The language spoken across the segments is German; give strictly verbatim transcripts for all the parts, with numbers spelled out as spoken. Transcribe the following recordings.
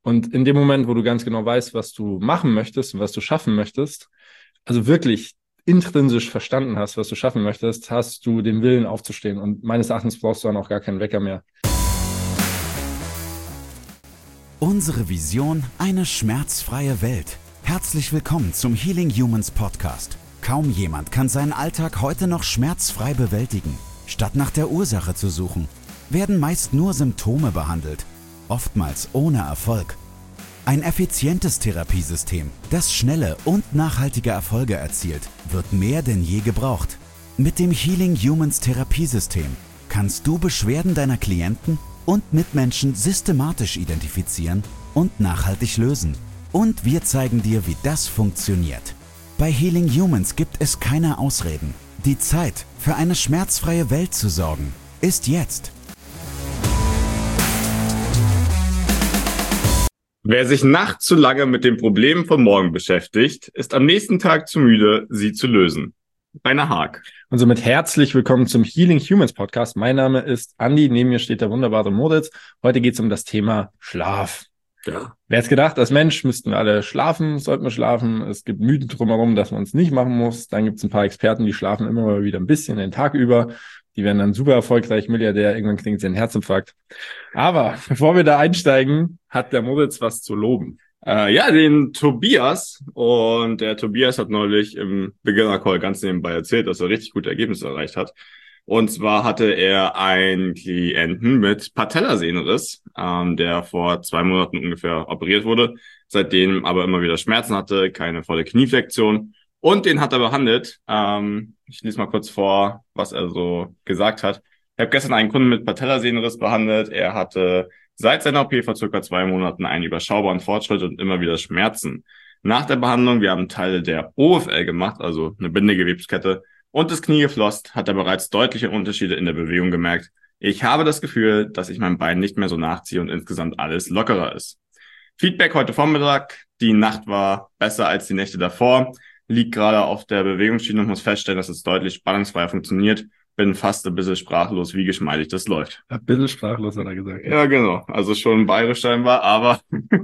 Und in dem Moment, wo du ganz genau weißt, was du machen möchtest und was du schaffen möchtest, also wirklich intrinsisch verstanden hast, was du schaffen möchtest, hast du den Willen aufzustehen. Und meines Erachtens brauchst du dann auch gar keinen Wecker mehr. Unsere Vision: eine schmerzfreie Welt. Herzlich willkommen zum Healing Humans Podcast. Kaum jemand kann seinen Alltag heute noch schmerzfrei bewältigen. Statt nach der Ursache zu suchen, werden meist nur Symptome behandelt, oftmals ohne Erfolg. Ein effizientes Therapiesystem, das schnelle und nachhaltige Erfolge erzielt, wird mehr denn je gebraucht. Mit dem Healing Humans Therapiesystem kannst du Beschwerden deiner Klienten und Mitmenschen systematisch identifizieren und nachhaltig lösen. Und wir zeigen dir, wie das funktioniert. Bei Healing Humans gibt es keine Ausreden. Die Zeit, für eine schmerzfreie Welt zu sorgen, ist jetzt. Wer sich nachts zu lange mit den Problemen von morgen beschäftigt, ist am nächsten Tag zu müde, sie zu lösen. Rainer Haag. Und somit herzlich willkommen zum Healing Humans Podcast. Mein Name ist Andi, neben mir steht der wunderbare Moritz. Heute geht es um das Thema Schlaf. Ja. Wer hätte gedacht, als Mensch müssten wir alle schlafen, sollten wir schlafen. Es gibt Mythen drumherum, dass man es nicht machen muss. Dann gibt es ein paar Experten, die schlafen immer mal wieder ein bisschen den Tag über. Die werden dann super erfolgreich, Milliardär, irgendwann kriegen sie einen Herzinfarkt. Aber bevor wir da einsteigen, hat der Moritz was zu loben. Äh, ja, den Tobias. Und der Tobias hat neulich im Beginner-Call ganz nebenbei erzählt, dass er richtig gute Ergebnisse erreicht hat. Und zwar hatte er einen Klienten mit Patellasehnenriss, ähm, der vor zwei Monaten ungefähr operiert wurde, seitdem aber immer wieder Schmerzen hatte, keine volle Knieflexion. Und den hat er behandelt. Ähm, ich lese mal kurz vor, was er so gesagt hat. Ich habe gestern einen Kunden mit Patellasehnenriss behandelt. Er hatte seit seiner O P vor circa zwei Monaten einen überschaubaren Fortschritt und immer wieder Schmerzen. Nach der Behandlung, wir haben Teile der O F L gemacht, also eine Bindegewebskette, und das Knie geflosst, hat er bereits deutliche Unterschiede in der Bewegung gemerkt. Ich habe das Gefühl, dass ich mein Bein nicht mehr so nachziehe und insgesamt alles lockerer ist. Feedback heute Vormittag. Die Nacht war besser als die Nächte davor. Liegt gerade auf der Bewegungsschiene und muss feststellen, dass es deutlich spannungsfreier funktioniert. Bin fast ein bisschen sprachlos, wie geschmeidig das läuft. Ein bisschen sprachlos, hat er gesagt. Ja, genau. Also schon bayerisch scheinbar, aber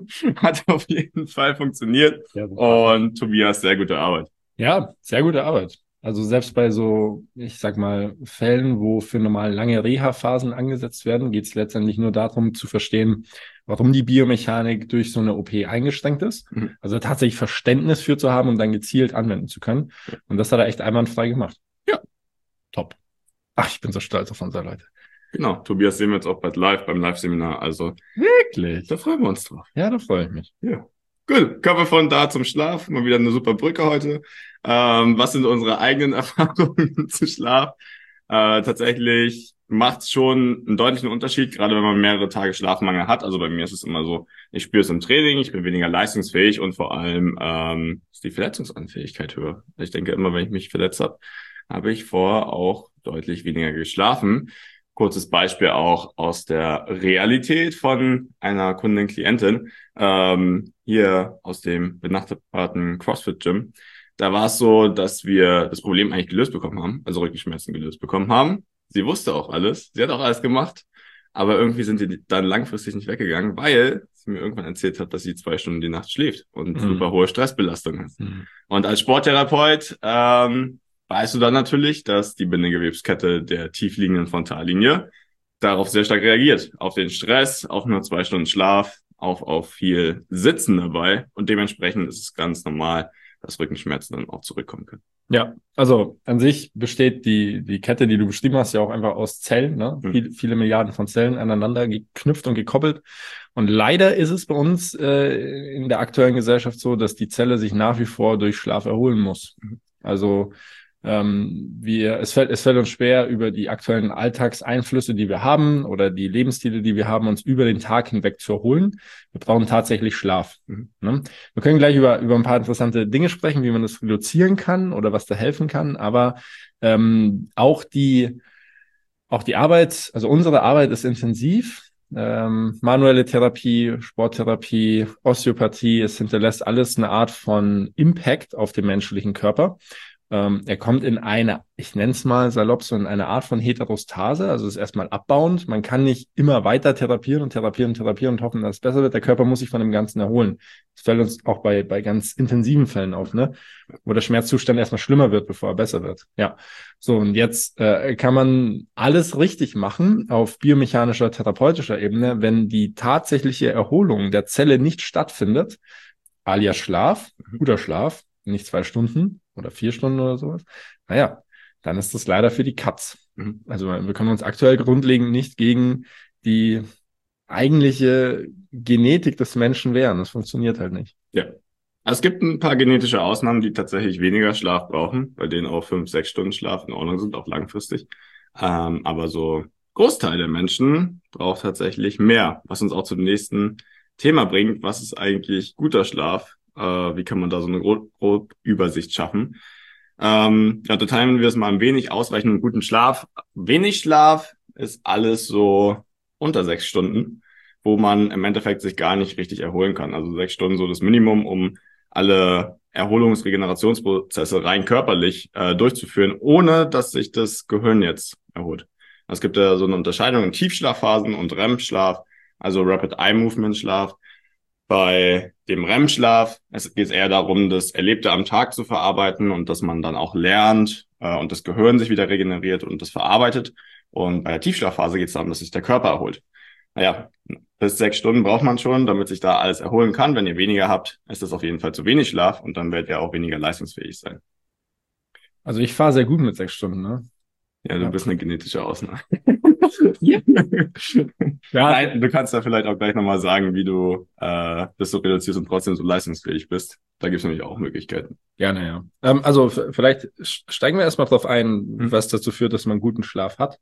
hat auf jeden Fall funktioniert. Ja, und Tobias, sehr gute Arbeit. Ja, sehr gute Arbeit. Also selbst bei so, ich sag mal, Fällen, wo für normal lange Reha-Phasen angesetzt werden, geht es letztendlich nur darum zu verstehen, warum die Biomechanik durch so eine O P eingeschränkt ist. Mhm. Also tatsächlich Verständnis für zu haben und dann gezielt anwenden zu können. Und das hat er echt einwandfrei gemacht. Ja. Top. Ach, ich bin so stolz auf unsere Leute. Genau. Tobias sehen wir jetzt auch bald live beim Live-Seminar. Also wirklich. Da freuen wir uns drauf. Ja, da freue ich mich. Ja. Gut, kommen wir von da zum Schlaf. Mal wieder eine super Brücke heute. Ähm, was sind unsere eigenen Erfahrungen zu Schlaf? Äh, tatsächlich macht es schon einen deutlichen Unterschied, gerade wenn man mehrere Tage Schlafmangel hat. Also bei mir ist es immer so, ich spüre es im Training, ich bin weniger leistungsfähig und vor allem ähm, ist die Verletzungsanfähigkeit höher. Ich denke immer, wenn ich mich verletzt habe, habe ich vorher auch deutlich weniger geschlafen. Kurzes Beispiel auch aus der Realität von einer Kundin, Klientin, ähm, hier aus dem benachbarten CrossFit-Gym. Da war es so, dass wir das Problem eigentlich gelöst bekommen haben, also Rückenschmerzen gelöst bekommen haben. Sie wusste auch alles, sie hat auch alles gemacht, aber irgendwie sind die dann langfristig nicht weggegangen, weil sie mir irgendwann erzählt hat, dass sie zwei Stunden die Nacht schläft und mhm. super hohe Stressbelastung hat. Mhm. Und als Sporttherapeut ähm, weißt du dann natürlich, dass die Bindegewebskette der tiefliegenden Frontallinie darauf sehr stark reagiert. Auf den Stress, auf nur zwei Stunden Schlaf, auf, auf viel Sitzen dabei. Und dementsprechend ist es ganz normal, dass Rückenschmerzen dann auch zurückkommen können. Ja, also an sich besteht die die Kette, die du beschrieben hast, ja auch einfach aus Zellen, ne? Mhm. Viele, viele Milliarden von Zellen aneinander geknüpft und gekoppelt. Und leider ist es bei uns äh, in der aktuellen Gesellschaft so, dass die Zelle sich nach wie vor durch Schlaf erholen muss. Also Ähm, wir, es fällt, es fällt uns schwer, über die aktuellen Alltagseinflüsse, die wir haben oder die Lebensstile, die wir haben, uns über den Tag hinweg zu erholen. Wir brauchen tatsächlich Schlaf. Mhm. Ne? Wir können gleich über, über ein paar interessante Dinge sprechen, wie man das reduzieren kann oder was da helfen kann. Aber ähm, auch die, auch die Arbeit, also unsere Arbeit ist intensiv. Ähm, manuelle Therapie, Sporttherapie, Osteopathie, es hinterlässt alles eine Art von Impact auf den menschlichen Körper. Ähm, er kommt in eine, ich nenne es mal salopp, so in eine Art von Heterostase, also ist erstmal abbauend. Man kann nicht immer weiter therapieren und therapieren und therapieren und hoffen, dass es besser wird. Der Körper muss sich von dem Ganzen erholen. Das fällt uns auch bei, bei ganz intensiven Fällen auf, ne? Wo der Schmerzzustand erstmal schlimmer wird, bevor er besser wird. Ja. So, und jetzt äh, kann man alles richtig machen auf biomechanischer, therapeutischer Ebene, wenn die tatsächliche Erholung der Zelle nicht stattfindet, alias Schlaf, guter Schlaf, nicht zwei Stunden oder vier Stunden oder sowas, naja, dann ist das leider für die Katz. Also wir können uns aktuell grundlegend nicht gegen die eigentliche Genetik des Menschen wehren. Das funktioniert halt nicht. Ja. Also es gibt ein paar genetische Ausnahmen, die tatsächlich weniger Schlaf brauchen, bei denen auch fünf, sechs Stunden Schlaf in Ordnung sind, auch langfristig. Ähm, aber so Großteil der Menschen braucht tatsächlich mehr, was uns auch zum nächsten Thema bringt. Was ist eigentlich guter Schlaf? Äh, wie kann man da so eine grobe grob Übersicht schaffen? Ähm, ja, da teilen wir es mal ein wenig. Ausreichend und guten Schlaf. Wenig Schlaf ist alles so unter sechs Stunden, wo man im Endeffekt sich gar nicht richtig erholen kann. Also sechs Stunden so das Minimum, um alle Erholungs-, Regenerationsprozesse rein körperlich äh, durchzuführen, ohne dass sich das Gehirn jetzt erholt. Es gibt ja so eine Unterscheidung in Tiefschlafphasen und R E M-Schlaf, also Rapid Eye Movement Schlaf. Bei dem R E M-Schlaf es geht es eher darum, das Erlebte am Tag zu verarbeiten und dass man dann auch lernt äh, und das Gehirn sich wieder regeneriert und das verarbeitet. Und bei der Tiefschlafphase geht es darum, dass sich der Körper erholt. Naja, bis sechs Stunden braucht man schon, damit sich da alles erholen kann. Wenn ihr weniger habt, ist das auf jeden Fall zu wenig Schlaf und dann werdet ihr auch weniger leistungsfähig sein. Also ich fahre sehr gut mit sechs Stunden, ne? Ja, du ja. bist eine genetische Ausnahme. Ja. Nein, du kannst da vielleicht auch gleich nochmal sagen, wie du äh, das so reduzierst und trotzdem so leistungsfähig bist. Da gibt es nämlich auch Möglichkeiten. Gerne, ja. Ähm, also f- vielleicht steigen wir erstmal drauf ein, Hm. was dazu führt, dass man guten Schlaf hat.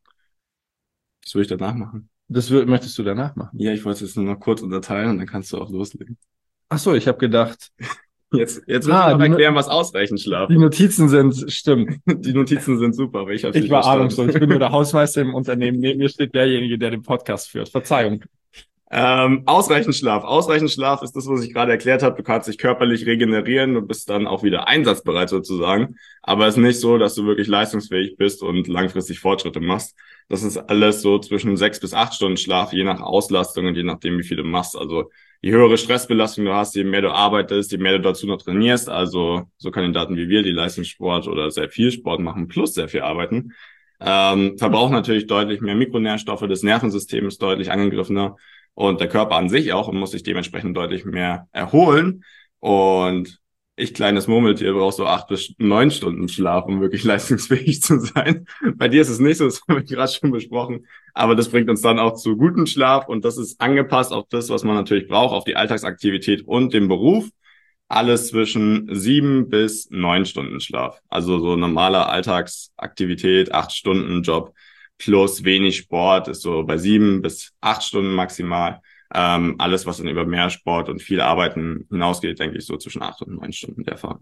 Das würde ich danach machen. Das wür- möchtest du danach machen? Ja, ich wollte es jetzt nur noch kurz unterteilen und dann kannst du auch loslegen. Ach so, ich habe gedacht, Jetzt, jetzt muss Ah, ich noch die No- erklären, was Ausreichenschlaf die ist. Notizen sind, stimmt. Die Notizen sind super, aber ich habe Ich war ahnungslos. Ich bin nur der Hausmeister im Unternehmen. Neben mir steht derjenige, der den Podcast führt. Verzeihung. Ähm, ausreichend Schlaf. Ausreichend Schlaf ist das, was ich gerade erklärt habe. Du kannst dich körperlich regenerieren und bist dann auch wieder einsatzbereit sozusagen. Aber es ist nicht so, dass du wirklich leistungsfähig bist und langfristig Fortschritte machst. Das ist alles so zwischen sechs bis acht Stunden Schlaf, je nach Auslastung und je nachdem, wie viel du machst. Also je höhere Stressbelastung du hast, je mehr du arbeitest, je mehr du dazu noch trainierst. Also so Kandidaten wie wir, die Leistungssport oder sehr viel Sport machen, plus sehr viel arbeiten, ähm, verbrauchen natürlich deutlich mehr Mikronährstoffe. Das Nervensystem ist deutlich angegriffener. Und der Körper an sich auch und muss sich dementsprechend deutlich mehr erholen. Und ich, kleines Murmeltier, brauche so acht bis neun Stunden Schlaf, um wirklich leistungsfähig zu sein. Bei dir ist es nicht so, das haben wir gerade schon besprochen. Aber das bringt uns dann auch zu gutem Schlaf. Und das ist angepasst auf das, was man natürlich braucht, auf die Alltagsaktivität und den Beruf. Alles zwischen sieben bis neun Stunden Schlaf. Also so normaler Alltagsaktivität, acht Stunden Job. Plus wenig Sport ist so bei sieben bis acht Stunden maximal. Ähm, alles, was dann über mehr Sport und viel Arbeiten hinausgeht, denke ich, so zwischen acht und neun Stunden der Fahrt.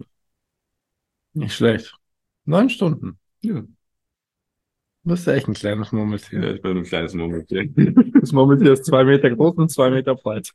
Nicht schlecht. Neun Stunden. Ja. Du bist ja echt ein kleines Murmeltier. Ja, ich bin ein kleines Murmeltier. Das Murmeltier ist zwei Meter groß und zwei Meter breit.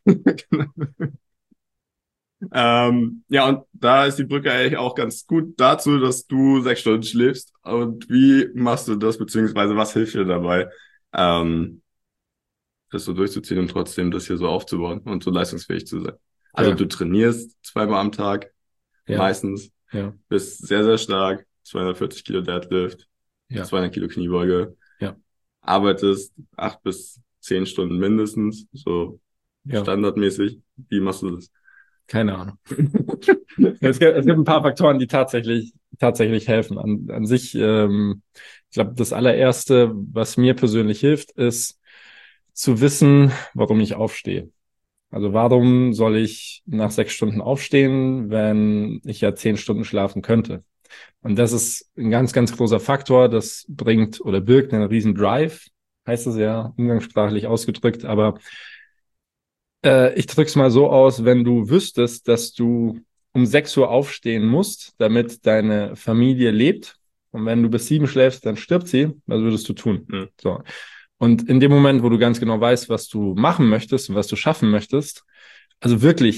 ähm, ja, und da ist die Brücke eigentlich auch ganz gut dazu, dass du sechs Stunden schläfst. Und wie machst du das, beziehungsweise was hilft dir dabei, ähm, das so durchzuziehen und trotzdem das hier so aufzubauen und so leistungsfähig zu sein? Also Ja. du trainierst zweimal am Tag, Ja. meistens, Ja. bist sehr, sehr stark, zweihundertvierzig Kilo Deadlift, Ja. zweihundert Kilo Kniebeuge, Ja. arbeitest acht bis zehn Stunden mindestens, so Ja. standardmäßig. Wie machst du das? Keine Ahnung. es, gibt, es gibt ein paar Faktoren, die tatsächlich, tatsächlich helfen. An, an sich, ähm, ich glaube, das allererste, was mir persönlich hilft, ist zu wissen, warum ich aufstehe. Also warum soll ich nach sechs Stunden aufstehen, wenn ich ja zehn Stunden schlafen könnte? Und das ist ein ganz, ganz großer Faktor. Das bringt oder birgt einen riesen Drive, heißt es ja umgangssprachlich ausgedrückt, aber Äh, ich drück's mal so aus, wenn du wüsstest, dass du um sechs Uhr aufstehen musst, damit deine Familie lebt, und wenn du bis sieben schläfst, dann stirbt sie, was würdest du tun? Mhm. So. Und in dem Moment, wo du ganz genau weißt, was du machen möchtest und was du schaffen möchtest, also wirklich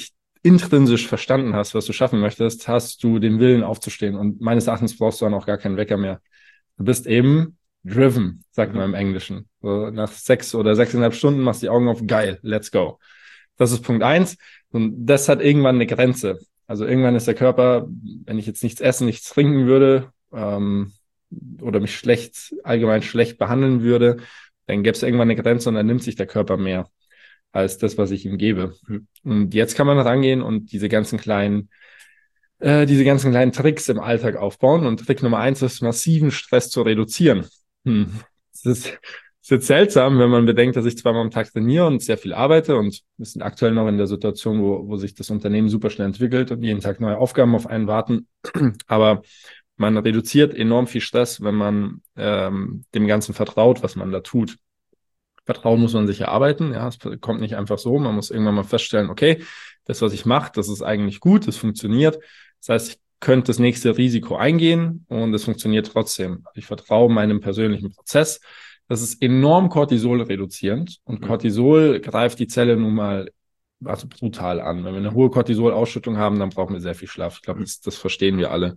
intrinsisch verstanden hast, was du schaffen möchtest, hast du den Willen aufzustehen. Und meines Erachtens brauchst du dann auch gar keinen Wecker mehr. Du bist eben driven, sagt man im Englischen. So nach sechs oder sechseinhalb Stunden machst du die Augen auf, geil, let's go. Das ist Punkt eins. Und das hat irgendwann eine Grenze. Also irgendwann ist der Körper, wenn ich jetzt nichts essen, nichts trinken würde, ähm, oder mich schlecht, allgemein schlecht behandeln würde, dann gäbe es irgendwann eine Grenze und dann nimmt sich der Körper mehr als das, was ich ihm gebe. Und jetzt kann man rangehen und diese ganzen kleinen, äh, diese ganzen kleinen Tricks im Alltag aufbauen. Und Trick Nummer eins ist, massiven Stress zu reduzieren. Hm. Das ist, das ist jetzt seltsam, wenn man bedenkt, dass ich zweimal am Tag trainiere und sehr viel arbeite. Und wir sind aktuell noch in der Situation, wo, wo sich das Unternehmen super schnell entwickelt und jeden Tag neue Aufgaben auf einen warten. Aber man reduziert enorm viel Stress, wenn man ähm, dem Ganzen vertraut, was man da tut. Vertrauen muss man sich erarbeiten, ja, es kommt nicht einfach so. Man muss irgendwann mal feststellen, okay, das, was ich mache, das ist eigentlich gut, das funktioniert. Das heißt, ich könnte das nächste Risiko eingehen und es funktioniert trotzdem. Ich vertraue meinem persönlichen Prozess. Das ist enorm Cortisol reduzierend und Cortisol greift die Zelle nun mal also brutal an. Wenn wir eine hohe Cortisol-Ausschüttung haben, dann brauchen wir sehr viel Schlaf. Ich glaube, das, das verstehen wir alle.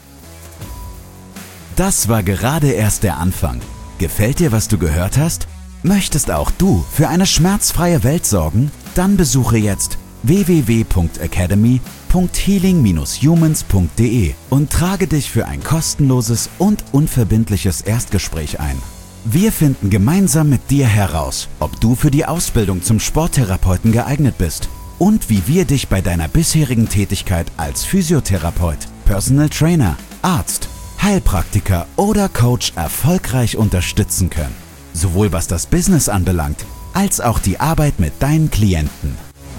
Das war gerade erst der Anfang. Gefällt dir, was du gehört hast? Möchtest auch du für eine schmerzfreie Welt sorgen? Dann besuche jetzt w w w punkt academy punkt healing dash humans punkt d e und trage dich für ein kostenloses und unverbindliches Erstgespräch ein. Wir finden gemeinsam mit dir heraus, ob du für die Ausbildung zum Sporttherapeuten geeignet bist und wie wir dich bei deiner bisherigen Tätigkeit als Physiotherapeut, Personal Trainer, Arzt, Heilpraktiker oder Coach erfolgreich unterstützen können. Sowohl was das Business anbelangt, als auch die Arbeit mit deinen Klienten.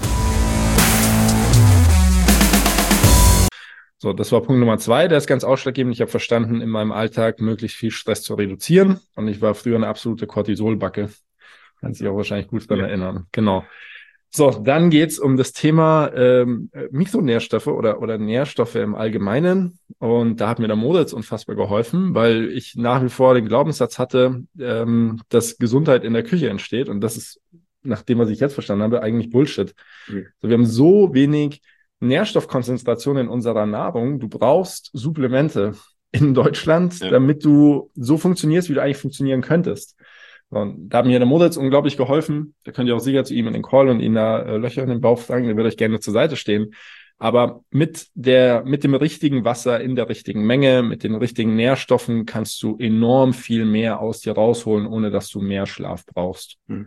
So, das war Punkt Nummer zwei, der ist ganz ausschlaggebend. Ich habe verstanden, in meinem Alltag möglichst viel Stress zu reduzieren. Und ich war früher eine absolute Cortisolbacke. Kannst dich auch wahrscheinlich gut daran ja. erinnern. Genau. So, dann geht's um das Thema ähm, Mikronährstoffe oder oder Nährstoffe im Allgemeinen. Und da hat mir der Moritz unfassbar geholfen, weil ich nach wie vor den Glaubenssatz hatte, ähm, dass Gesundheit in der Küche entsteht. Und das ist, nach dem, was ich jetzt verstanden habe, eigentlich Bullshit. Mhm. So, wir haben so wenig Nährstoffkonzentration in unserer Nahrung. Du brauchst Supplemente in Deutschland, ja. damit du so funktionierst, wie du eigentlich funktionieren könntest. Und da hat mir der Moritz unglaublich geholfen. Da könnt ihr auch sicher zu ihm in den Call und ihn da äh, Löcher in den Bauch fragen. Der wird euch gerne zur Seite stehen. Aber mit der, mit dem richtigen Wasser in der richtigen Menge, mit den richtigen Nährstoffen kannst du enorm viel mehr aus dir rausholen, ohne dass du mehr Schlaf brauchst. Hm.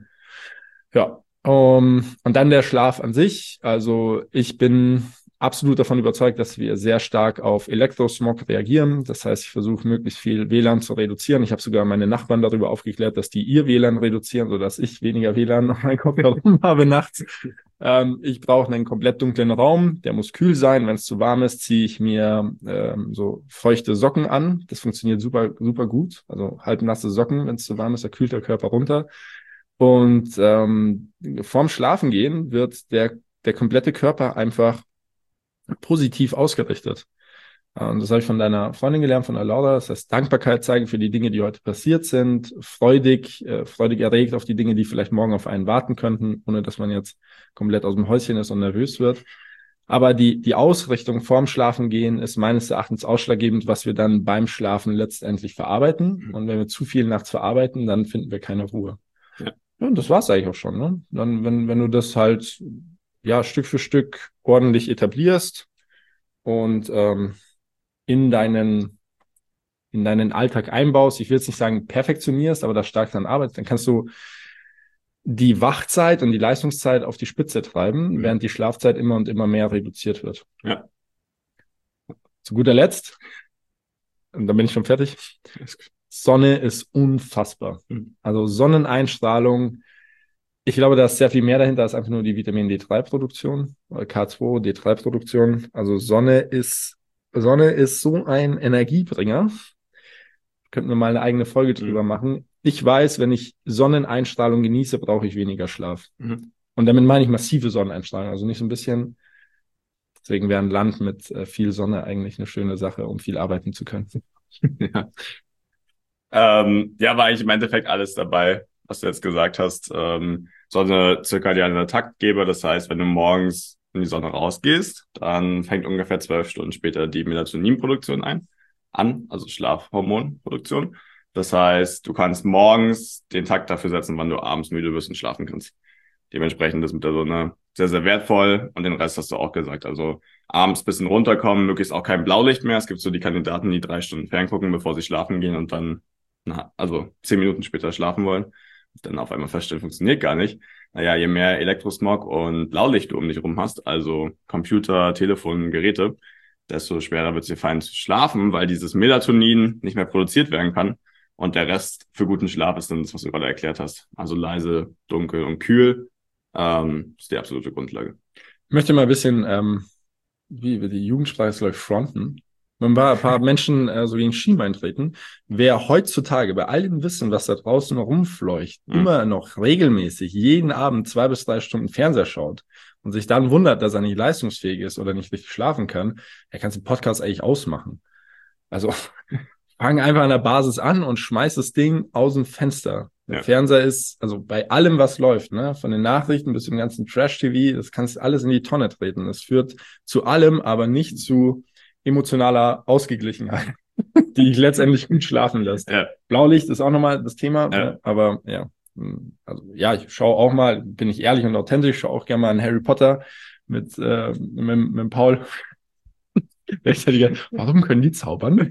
Ja. Um, und dann der Schlaf an sich. Also ich bin absolut davon überzeugt, dass wir sehr stark auf Elektrosmog reagieren. Das heißt, ich versuche möglichst viel W L A N zu reduzieren. Ich habe sogar meine Nachbarn darüber aufgeklärt, dass die ihr W L A N reduzieren, sodass ich weniger W L A N auf meinem Kopf herum habe nachts. Ähm, ich brauche einen komplett dunklen Raum. Der muss kühl sein. Wenn es zu warm ist, ziehe ich mir ähm, so feuchte Socken an. Das funktioniert super, super gut. Also halbnasse Socken. Wenn es zu warm ist, da kühlt der Körper runter. Und ähm, vorm Schlafengehen wird der, der komplette Körper einfach positiv ausgerichtet. Und das habe ich von deiner Freundin gelernt, von der Laura. Das heißt, Dankbarkeit zeigen für die Dinge, die heute passiert sind, freudig, äh, freudig erregt auf die Dinge, die vielleicht morgen auf einen warten könnten, ohne dass man jetzt komplett aus dem Häuschen ist und nervös wird. Aber die, die Ausrichtung vorm Schlafengehen ist meines Erachtens ausschlaggebend, was wir dann beim Schlafen letztendlich verarbeiten. Und wenn wir zu viel nachts verarbeiten, dann finden wir keine Ruhe. Ja. Ja, und das war's eigentlich auch schon, ne? Dann, wenn, wenn du das halt, ja, Stück für Stück ordentlich etablierst und ähm, in deinen, in deinen Alltag einbaust, ich will jetzt nicht sagen perfektionierst, aber da stark dran arbeitest, dann kannst du die Wachzeit und die Leistungszeit auf die Spitze treiben, mhm. während die Schlafzeit immer und immer mehr reduziert wird. Ja. Zu guter Letzt, und dann bin ich schon fertig, Sonne ist unfassbar. Also Sonneneinstrahlung, ich glaube, da ist sehr viel mehr dahinter als einfach nur die Vitamin D drei Produktion, oder K zwei, D drei Produktion. Also Sonne ist, Sonne ist so ein Energiebringer. Könnten wir mal eine eigene Folge drüber mhm. machen. Ich weiß, wenn ich Sonneneinstrahlung genieße, brauche ich weniger Schlaf. Mhm. Und damit meine ich massive Sonneneinstrahlung, also nicht so ein bisschen. Deswegen wäre ein Land mit äh, viel Sonne eigentlich eine schöne Sache, um viel arbeiten zu können. ja. Ähm, ja, war eigentlich im Endeffekt alles dabei, was du jetzt gesagt hast. Ähm, so eine zirkadiane Taktgeber, das heißt, wenn du morgens in die Sonne rausgehst, dann fängt ungefähr zwölf Stunden später die Melatoninproduktion ein, an, also Schlafhormonproduktion. Das heißt, du kannst morgens den Takt dafür setzen, wann du abends müde wirst und schlafen kannst. Dementsprechend ist mit der Sonne sehr, sehr wertvoll und den Rest hast du auch gesagt. Also abends bisschen runterkommen, möglichst auch kein Blaulicht mehr. Es gibt so die Kandidaten, die drei Stunden ferngucken, bevor sie schlafen gehen und dann, na, also zehn Minuten später schlafen wollen. Dann auf einmal feststellen, funktioniert gar nicht. Naja, je mehr Elektrosmog und Blaulicht du um dich rum hast, also Computer, Telefon, Geräte, desto schwerer wird es dir fallen zu schlafen, weil dieses Melatonin nicht mehr produziert werden kann. Und der Rest für guten Schlaf ist dann das, was du gerade erklärt hast. Also leise, dunkel und kühl. Ähm, ist die absolute Grundlage. Ich möchte mal ein bisschen, ähm, wie wir die Jugendsprache ist, glaube ich, fronten. Wenn ein paar, ein paar Menschen äh, so gegen Schienbein treten, wer heutzutage bei all dem Wissen, was da draußen rumfleucht, mhm. immer noch regelmäßig jeden Abend zwei bis drei Stunden Fernseher schaut und sich dann wundert, dass er nicht leistungsfähig ist oder nicht richtig schlafen kann, er kann den Podcast eigentlich ausmachen. Also fang einfach an der Basis an und schmeiß das Ding aus dem Fenster. Der ja. Fernseher ist, also bei allem, was läuft, ne, von den Nachrichten bis zum ganzen Trash-T V, das kannst alles in die Tonne treten. Das führt zu allem, aber nicht zu emotionaler Ausgeglichenheit, die ich letztendlich gut schlafen lässt. Ja. Blaulicht ist auch nochmal das Thema, ja. Ne, aber ja, also ja, ich schaue auch mal, bin ich ehrlich und authentisch, schaue auch gerne mal einen Harry Potter mit, äh, mit, mit Paul. Warum können die zaubern?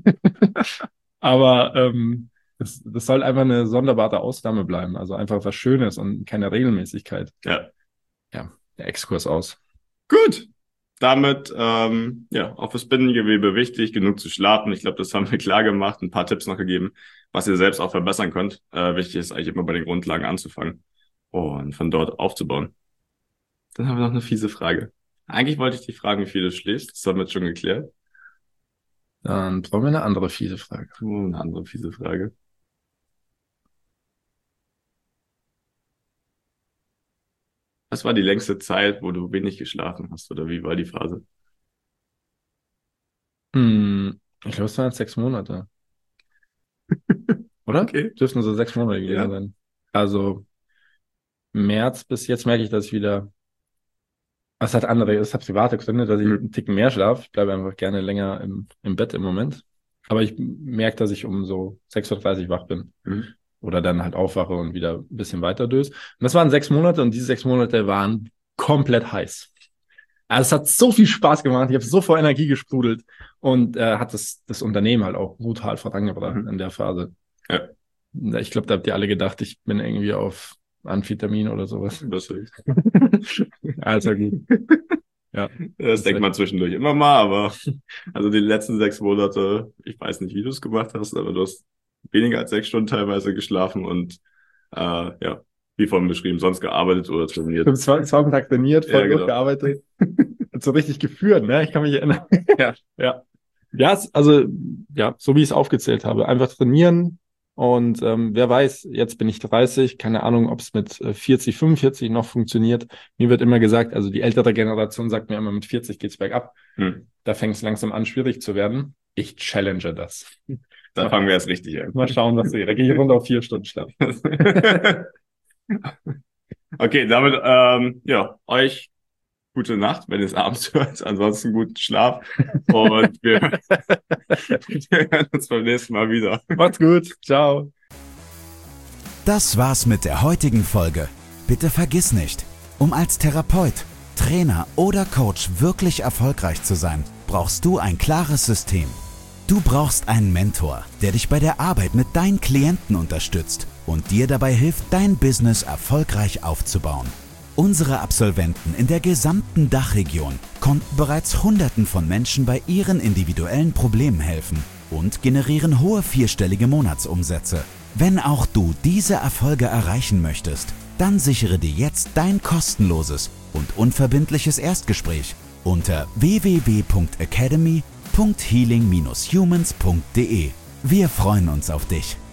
Aber ähm, das, das soll einfach eine sonderbare Ausnahme bleiben. Also einfach was Schönes und keine Regelmäßigkeit. Ja. Ja, der Exkurs aus. Gut. Damit, ähm, ja, auch fürs Bindegewebe wichtig, genug zu schlafen. Ich glaube, das haben wir klar gemacht. Ein paar Tipps noch gegeben, was ihr selbst auch verbessern könnt. Äh, wichtig ist eigentlich immer bei den Grundlagen anzufangen und von dort aufzubauen. Dann haben wir noch eine fiese Frage. Eigentlich wollte ich dich fragen, wie viel du schläfst. Das haben wir jetzt schon geklärt. Dann brauchen wir eine andere fiese Frage. Oh, eine andere fiese Frage. Was war die längste Zeit, wo du wenig geschlafen hast? Oder wie war die Phase? Hm, ich glaube, es waren sechs Monate. Oder? Okay. Dürften so sechs Monate gewesen ja. sein. Also März bis jetzt merke ich, dass ich wieder... Es hat andere, es hat private Gründe, dass ich mhm. einen Ticken mehr schlafe. Ich bleibe einfach gerne länger im, im Bett im Moment. Aber ich merke, dass ich um so sechs Uhr dreißig wach bin. Mhm. Oder dann halt aufwache und wieder ein bisschen weiter döse. Und das waren sechs Monate und diese sechs Monate waren komplett heiß. Also es hat so viel Spaß gemacht. Ich habe so vor Energie gesprudelt und äh, hat das, das Unternehmen halt auch brutal vorangebracht mhm. in der Phase. Ja. Ich glaube, da habt ihr alle gedacht, ich bin irgendwie auf Amphetamin oder sowas. Das ist also gut. Ja. Das denkt man zwischendurch immer mal, aber also die letzten sechs Monate, ich weiß nicht, wie du es gemacht hast, aber du hast weniger als sechs Stunden teilweise geschlafen und äh, ja, wie vorhin beschrieben, sonst gearbeitet oder trainiert. Ich habe zwei, zwei Tag trainiert, voll ja, genau. gearbeitet. So richtig geführt, ne? Ich kann mich erinnern. Ja. Ja. Ja, also, ja, so wie ich es aufgezählt habe. Einfach trainieren und ähm, wer weiß, jetzt bin ich dreißig, keine Ahnung, ob es mit vierzig, fünfundvierzig noch funktioniert. Mir wird immer gesagt, also die ältere Generation sagt mir immer, mit vierzig geht's bergab. Hm. Da fängt es langsam an, schwierig zu werden. Ich challenge das. Da fangen wir jetzt richtig an. Mal schauen, was wir. Da gehe ich runter auf vier Stunden Schlaf. Okay, damit, ähm, ja, euch gute Nacht, wenn ihr es abends hört. Ansonsten guten Schlaf. Und wir, wir hören uns beim nächsten Mal wieder. Macht's gut. Ciao. Das war's mit der heutigen Folge. Bitte vergiss nicht, um als Therapeut, Trainer oder Coach wirklich erfolgreich zu sein, brauchst du ein klares System. Du brauchst einen Mentor, der dich bei der Arbeit mit deinen Klienten unterstützt und dir dabei hilft, dein Business erfolgreich aufzubauen. Unsere Absolventen in der gesamten Dachregion konnten bereits Hunderten von Menschen bei ihren individuellen Problemen helfen und generieren hohe vierstellige Monatsumsätze. Wenn auch du diese Erfolge erreichen möchtest, dann sichere dir jetzt dein kostenloses und unverbindliches Erstgespräch unter w w w punkt academy punkt healing dash humans punkt de. Wir freuen uns auf dich.